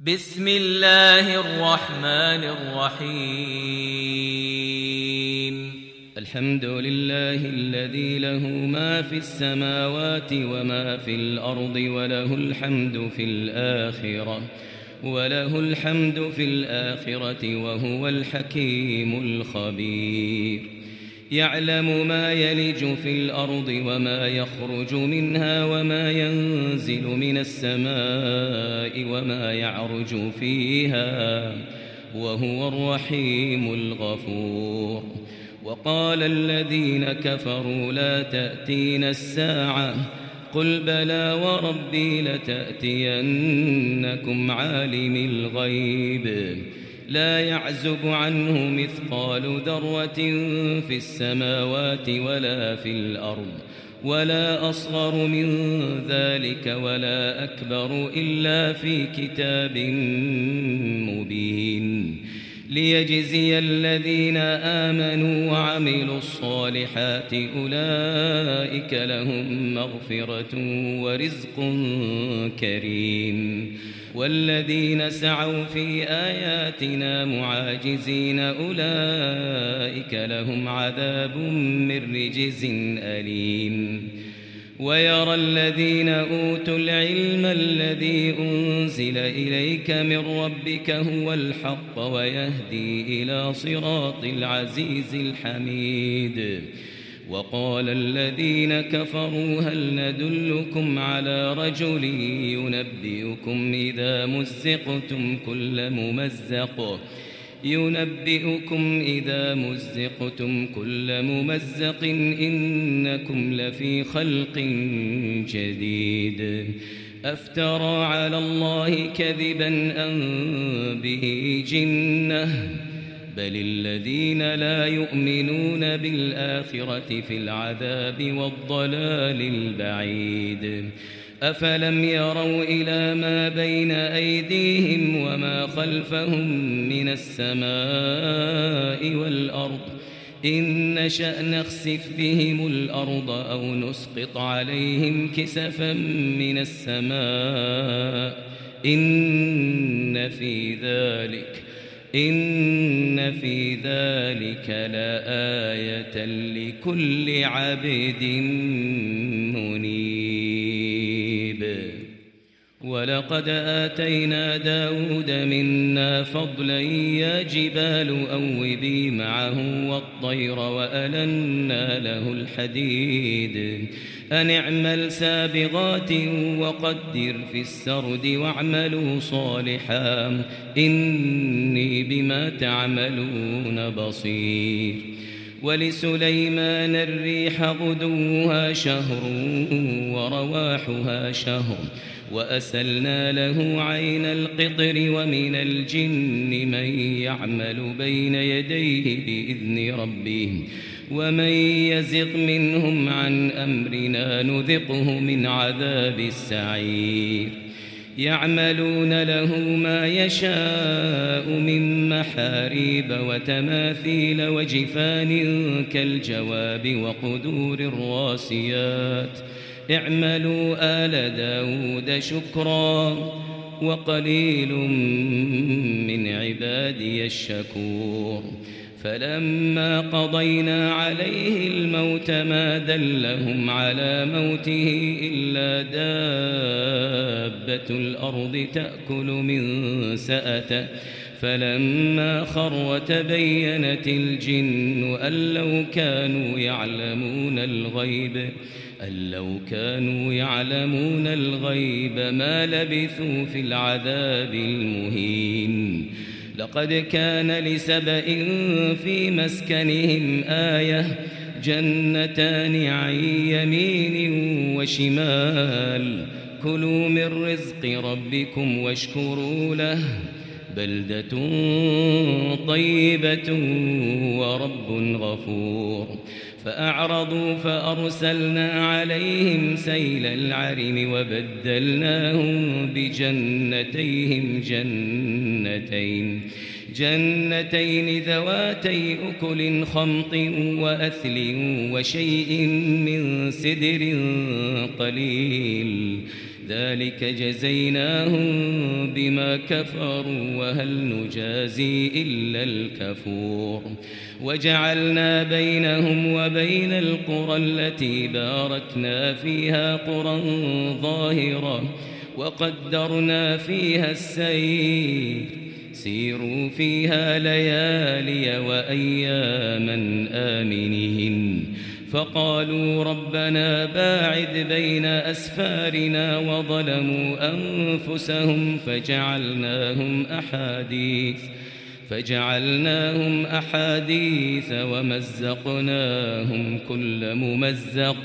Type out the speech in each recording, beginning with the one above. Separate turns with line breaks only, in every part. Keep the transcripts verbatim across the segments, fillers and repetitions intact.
بسم الله الرحمن الرحيم.
الحمد لله الذي له ما في السماوات وما في الأرض وله الحمد في الآخرة وله الحمد في الآخرة وهو الحكيم الخبير. يعلم ما يلج في الأرض وما يخرج منها وما ينزل من السماء وما يعرج فيها وهو الرحيم الغفور. وقال الذين كفروا لا تأتينا الساعة قل بلى وربي لتأتينكم عالم الغيب لا يعزب عنه مثقال ذرة في السماوات ولا في الأرض ولا أصغر من ذلك ولا أكبر إلا في كتاب مبين ليجزي الذين آمنوا وعملوا الصالحات أولئك لهم مغفرة ورزق كريم. والذين سعوا في آياتنا معاجزين أولئك لهم عذاب من رجز أليم. ويرى الذين أوتوا العلم الذي أنزل إليك من ربك هو الحق ويهدي إلى صراط العزيز الحميد. وقال الذين كفروا هل ندلكم على رجل ينبئكم إذا مزقتم كل ممزق ينبئكم إذا مزقتم كل ممزق إنكم لفي خلق جديد. أفترى على الله كذبا أم به جنة بل الذين لا يؤمنون بالآخرة في العذاب والضلال البعيد. أفلم يروا إلى ما بين أيديهم وما خلفهم من السماء والأرض إن نشأ نخسف بهم الأرض أو نسقط عليهم كسفا من السماء إن في ذلك إن في ذلك لآية لكل عبد منيب. ولقد آتينا داود منا فضلا يا جبال أوبي معه والطير وألنا له الحديد أن اعمل سابغات وقدر في السرد واعملوا صالحا إني بما تعملون بصير. ولسليمان الريح غدوها شهر ورواحها شهر وأسلنا له عين القطر ومن الجن من يعمل بين يديه بإذن ربه ومن يزغ منهم عن أمرنا نذقه من عذاب السعير. يعملون له ما يشاء من محاريب وتماثيل وجفان كالجواب وقدور الراسيات اعملوا آل داود شكرا وقليل من عبادي الشكور. فلما قضينا عليه الموت ما دلهم على موته إلا دابة الأرض تأكل من سأته فلما خر تبينت الجن أن لو كانوا يعلمون الغيب أن لو كانوا يعلمون الغيب ما لبثوا في العذاب المهين. لقد كان لسبإ في مسكنهم آية جنتان عن يمين وشمال كلوا من رزق ربكم واشكروا له بلدة طيبة ورب غفور. فأعرضوا فأرسلنا عليهم سيل العرم وبدلناهم بجنتيهم جنتين جنتين ذواتي أكل خمط وأثل وشيء من سدر قليل كذلك جزيناهم بما كفروا وهل نجازي إلا الكفور وجعلنا بينهم وبين القرى التي باركنا فيها قرى ظاهرة وقدرنا فيها السير سيروا فيها ليالي وأياما آمنين فقالوا ربنا باعد بين أسفارنا وظلموا أنفسهم فجعلناهم أحاديث فجعلناهم أحاديث ومزقناهم كل ممزق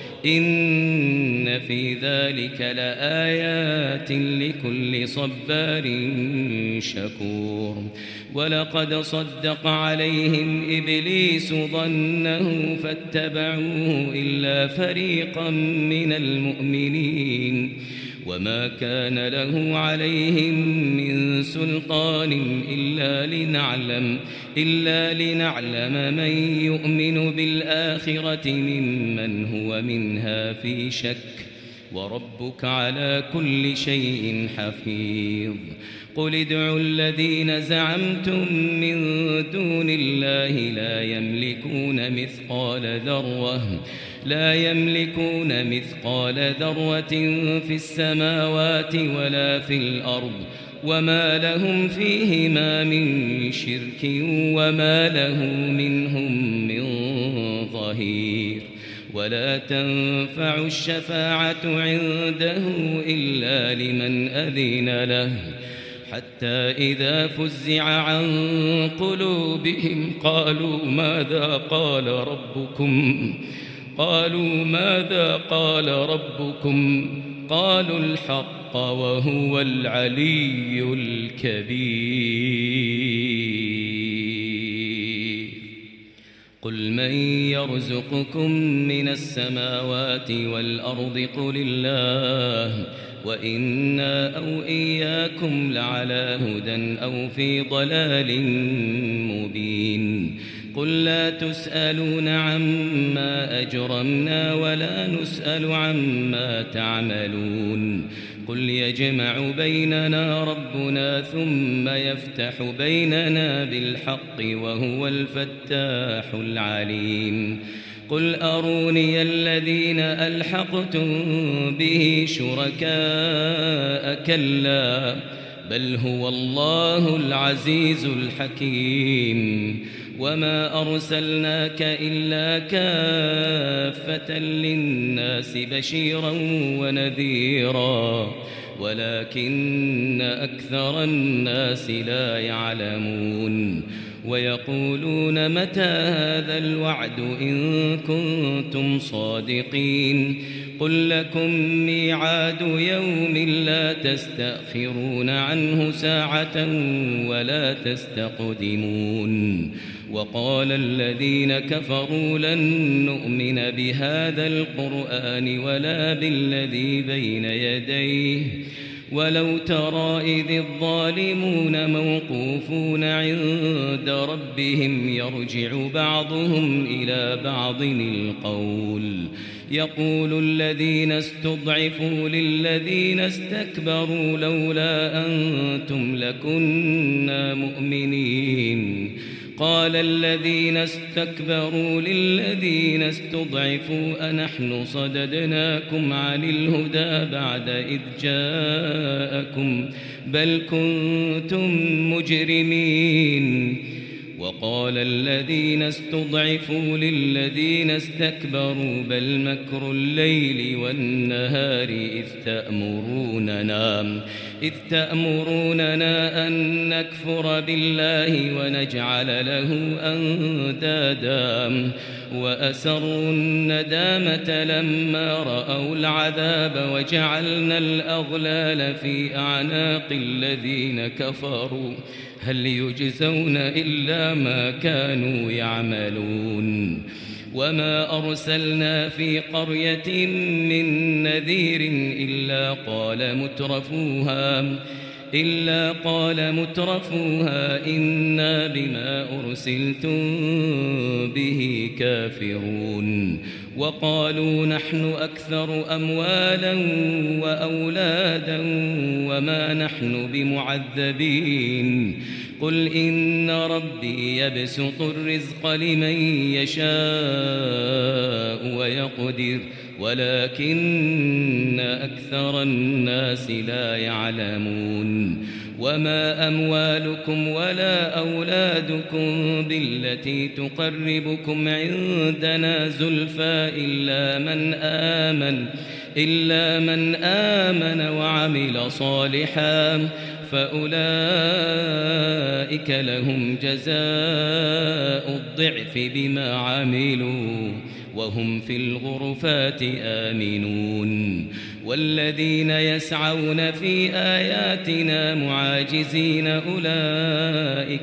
إن في ذلك لآيات لكل صبار شكور ولقد صدق عليهم إبليس ظنه فاتبعوه إلا فريقا من المؤمنين وما كان له عليهم من سلطان إلا لنعلم إلا لنعلم من يؤمن بالآخرة ممن هو منها في شك وربك على كل شيء حفيظ قل ادعوا الذين زعمتم من دون الله لا يملكون مثقال ذرة لا يملكون مثقال ذرة في السماوات ولا في الأرض وما لهم فيهما من شرك وما له منهم من ظهير ولا تنفع الشفاعة عنده إلا لمن أذن له حتى إذا فزع عن قلوبهم قالوا ماذا قال ربكم قالوا ماذا قال ربكم قالوا الحق وهو العلي الكبير قل من يرزقكم من السماوات والأرض قل الله وإنا أو إياكم لعلى هدى أو في ضلال مبين قل لا تسألون عما أجرمنا ولا نسأل عما تعملون قل يجمع بيننا ربنا ثم يفتح بيننا بالحق وهو الفتاح العليم قل أروني الذين ألحقتم به شركاء كلا بل هو الله العزيز الحكيم وما أرسلناك إلا كافة للناس بشيرا ونذيرا ولكن أكثر الناس لا يعلمون ويقولون متى هذا الوعد إن كنتم صادقين قل لكم ميعاد يوم لا تستأخرون عنه ساعة ولا تستقدمون وقال الذين كفروا لن نؤمن بهذا القرآن ولا بالذي بين يديه ولو ترى إذ الظالمون موقوفون عند ربهم يرجع بعضهم إلى بعض القول يقول الذين استضعفوا للذين استكبروا لولا أنتم لكنا مؤمنين قال الذين استكبروا للذين استضعفوا أنحن صددناكم عن الهدى بعد إذ جاءكم بل كنتم مجرمين وقال الذين استضعفوا للذين استكبروا بل مكر الليل والنهار إذ تأمروننا إذ تأمروننا أن نكفر بالله ونجعل له أندادا وأسروا الندامة لما رأوا العذاب وجعلنا الأغلال في أعناق الذين كفروا هل يجزون إلا ما كانوا يعملون وما أرسلنا في قرية من نذير إلا قال مترفوها إلا قال مترفوها إنا بما أرسلتم به كافرون وقالوا نحن أكثر أموالا وأولادا وما نحن بمعذبين قل إن ربي يبسط الرزق لمن يشاء ويقدر ولكن أكثر الناس لا يعلمون وما أموالكم ولا أولادكم بالتي تقربكم عندنا زلفى إلا من آمن إلا من آمن وعمل صالحا فأولئك لهم جزاء الضعف بما عملوا وهم في الغرفات آمنون والذين يسعون في آياتنا معاجزين أولئك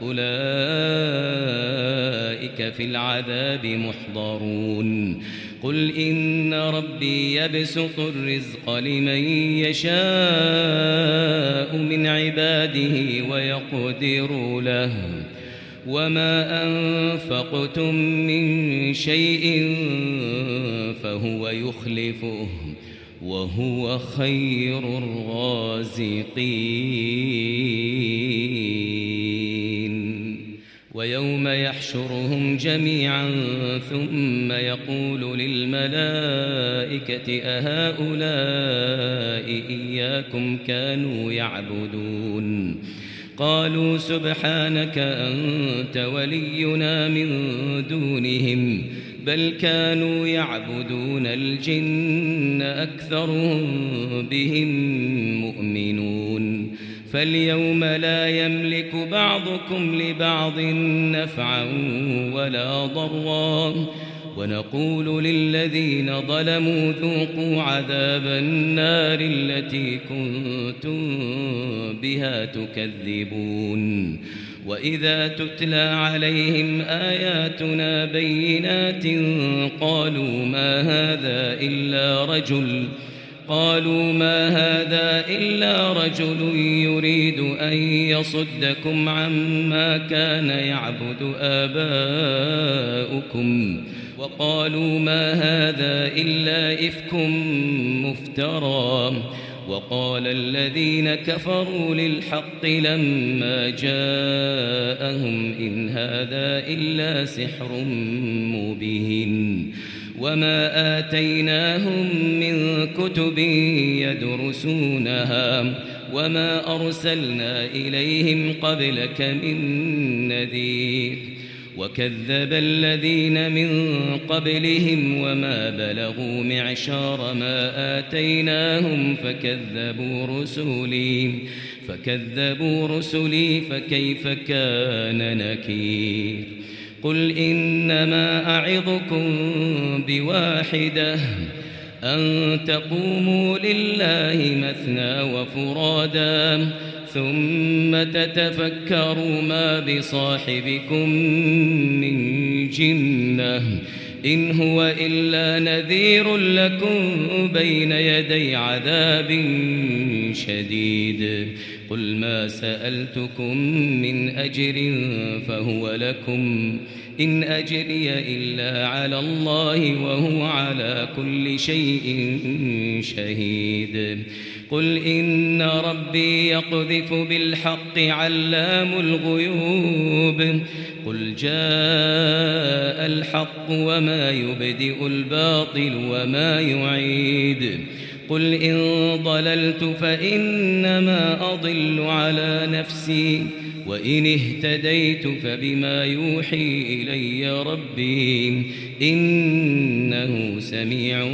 أولئك في العذاب محضرون قل إن ربي يبسط الرزق لمن يشاء من عباده ويقدر له وما أنفقتم من شيء فهو يخلفه وهو خير الرازقين ويوم يحشرهم جميعا ثم يقول للملائكة أهؤلاء إياكم كانوا يعبدون قالوا سبحانك أنت ولينا من دونهم بل كانوا يعبدون الجن أكثرهم بهم مؤمنون فاليوم لا يملك بعضكم لبعض نفعا ولا ضرا ونقول للذين ظلموا ذوقوا عذاب النار التي كنتم بها تكذبون وإذا تتلى عليهم آياتنا بينات قالوا ما هذا إلا رجل قالوا ما هذا إلا رجل يريد أن يصدكم عما كان يعبد آباؤكم وقالوا ما هذا إلا إفك مفترى وقال الذين كفروا للحق لما جاءهم إن هذا إلا سحر مبين وما آتيناهم من كتب يدرسونها وما أرسلنا إليهم قبلك من نذير وكذب الذين من قبلهم وما بلغوا معشار ما آتيناهم فكذبوا رسلي فكذبوا رسلي فكيف كان نكير قل إنما أعظكم بواحدة أن تقوموا لله مثنى وفرادا ثم تتفكروا ما بصاحبكم من جنة إن هو إلا نذير لكم بين يدي عذاب شديد قل ما سألتكم من أجر فهو لكم إن أجري إلا على الله وهو على كل شيء شهيد قل إن ربي يقذف بالحق علام الغيوب قل جاء الحق وما يبدئ الباطل وما يعيد قل إن ضللت فإنما أضل على نفسي وإن اهتديت فبما يوحي إلي ربي إنه سميع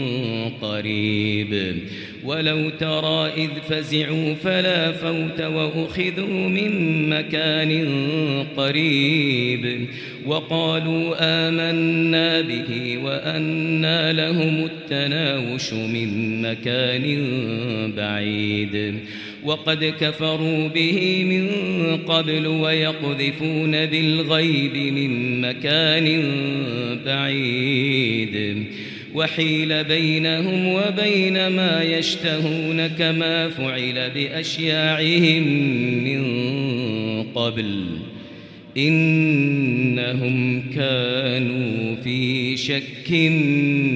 قريب ولو ترى إذ فزعوا فلا فوت وأخذوا من مكان قريب وقالوا آمنا به وأنى لهم التناوش من مكان بعيد وقد كفروا به من قبل ويقذفون بالغيب من مكان بعيد وحيل بينهم وبين ما يشتهون كما فعل بأشياعهم من قبل إنهم كانوا في شك